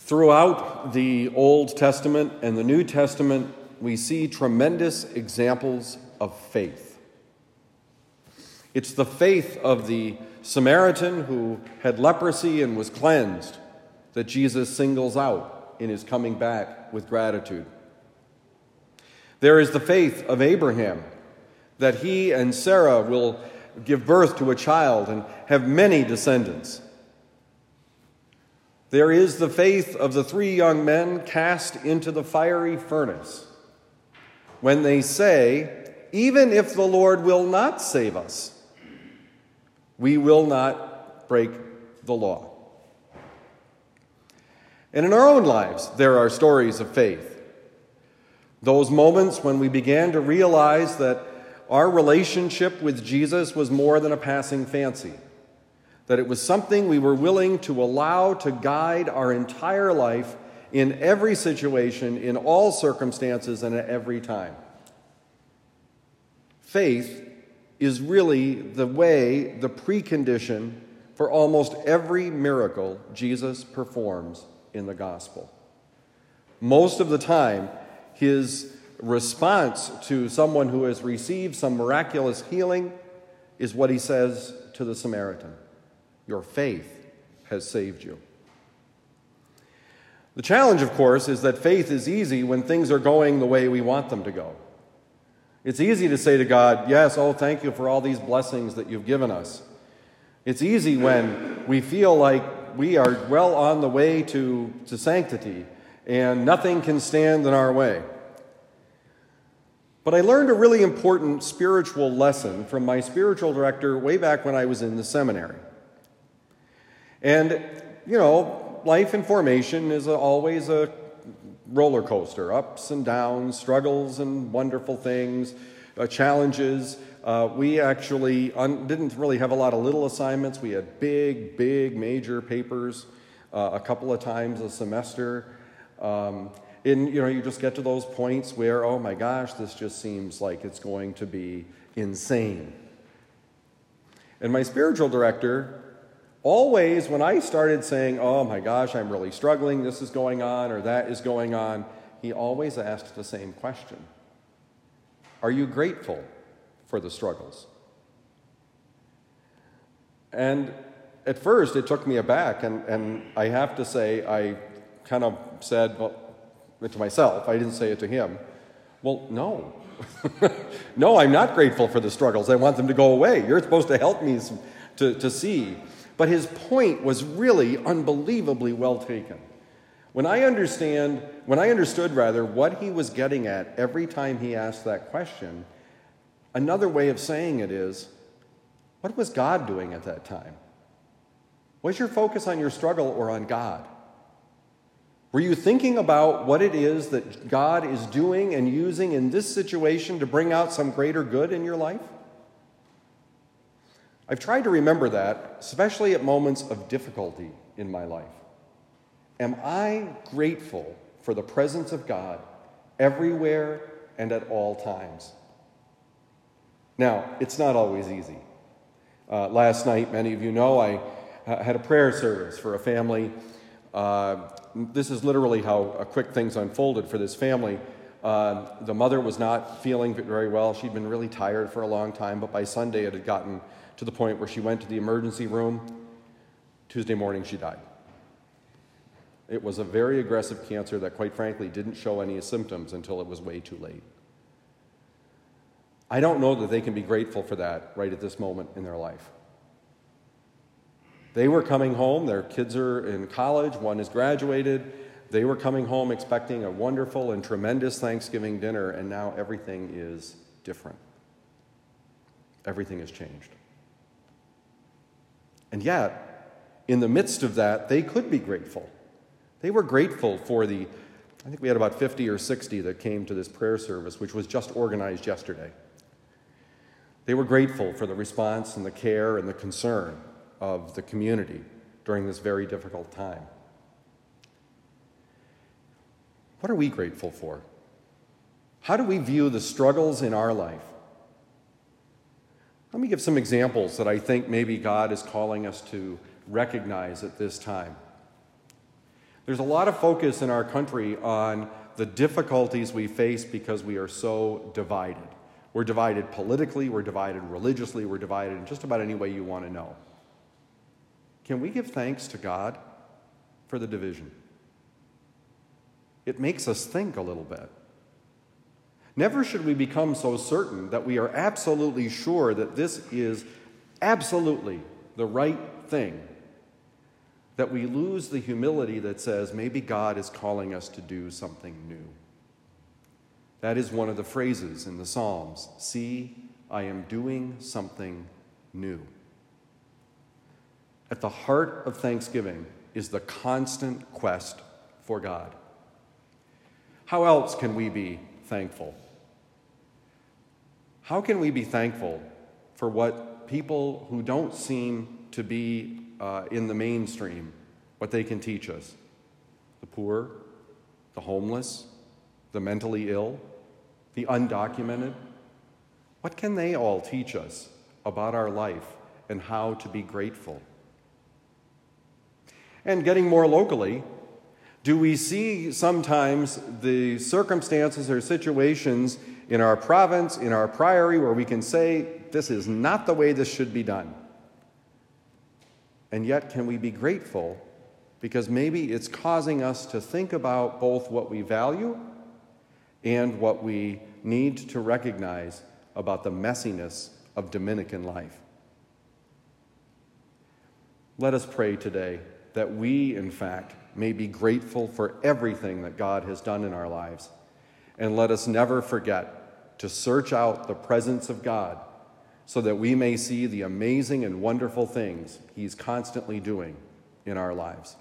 Throughout the Old Testament and the New Testament, we see tremendous examples of faith. It's the faith of the Samaritan who had leprosy and was cleansed that Jesus singles out in his coming back with gratitude. There is the faith of Abraham that he and Sarah will give birth to a child and have many descendants. There is the faith of the three young men cast into the fiery furnace when they say, even if the Lord will not save us, we will not break the law. And in our own lives, there are stories of faith. Those moments when we began to realize that our relationship with Jesus was more than a passing fancy, that it was something we were willing to allow to guide our entire life in every situation, in all circumstances, and at every time. Faith is really the way, the precondition for almost every miracle Jesus performs in the gospel. Most of the time, his response to someone who has received some miraculous healing is what he says to the Samaritan: your faith has saved you. The challenge, of course, is that faith is easy when things are going the way we want them to go. It's easy to say to God, yes, oh, thank you for all these blessings that you've given us. It's easy when we feel like we are well on the way to sanctity and nothing can stand in our way. But I learned a really important spiritual lesson from my spiritual director way back when I was in the seminary. And, life in formation is always a roller coaster, ups and downs, struggles and wonderful things, challenges. We actually didn't really have a lot of little assignments. We had big, major papers a couple of times a semester. You just get to those points where, oh my gosh, this just seems like it's going to be insane. And my spiritual director, always when I started saying, oh my gosh, I'm really struggling, this is going on or that is going on, he always asked the same question: are you grateful for the struggles? And at first it took me aback, and I have to say, I kind of said to myself, I didn't say it to him, well, no. No, I'm not grateful for the struggles. I want them to go away. You're supposed to help me to see. But his point was really unbelievably well taken. When I understood what he was getting at every time he asked that question, another way of saying it is, what was God doing at that time? Was your focus on your struggle or on God? Were you thinking about what it is that God is doing and using in this situation to bring out some greater good in your life? I've tried to remember that, especially at moments of difficulty in my life. Am I grateful for the presence of God everywhere and at all times? Now, it's not always easy. Last night, many of you know, I had a prayer service for a family. This is literally how quick things unfolded for this family. The mother was not feeling very well. She'd been really tired for a long time, but by Sunday it had gotten to the point where she went to the emergency room. Tuesday morning, she died. It was a very aggressive cancer that, quite frankly, didn't show any symptoms until it was way too late. I don't know that they can be grateful for that right at this moment in their life. They were coming home. Their kids are in college. One has graduated. They were coming home expecting a wonderful and tremendous Thanksgiving dinner, and now everything is different. Everything has changed. And yet, in the midst of that, they could be grateful. They were grateful for I think we had about 50 or 60 that came to this prayer service, which was just organized yesterday. They were grateful for the response and the care and the concern of the community during this very difficult time. What are we grateful for? How do we view the struggles in our life? Let me give some examples that I think maybe God is calling us to recognize at this time. There's a lot of focus in our country on the difficulties we face because we are so divided. We're divided politically, we're divided religiously, we're divided in just about any way you want to know. Can we give thanks to God for the division? It makes us think a little bit. Never should we become so certain that we are absolutely sure that this is absolutely the right thing, that we lose the humility that says maybe God is calling us to do something new. That is one of the phrases in the Psalms. See, I am doing something new. At the heart of thanksgiving is the constant quest for God. How else can we be thankful? How can we be thankful for what people who don't seem to be in the mainstream, what they can teach us? The poor, the homeless, the mentally ill, the undocumented. What can they all teach us about our life and how to be grateful? And getting more locally, do we see sometimes the circumstances or situations in our province, in our priory, where we can say, this is not the way this should be done? And yet, can we be grateful because maybe it's causing us to think about both what we value and what we need to recognize about the messiness of Dominican life? Let us pray today that we, in fact, may be grateful for everything that God has done in our lives. And let us never forget to search out the presence of God so that we may see the amazing and wonderful things He's constantly doing in our lives.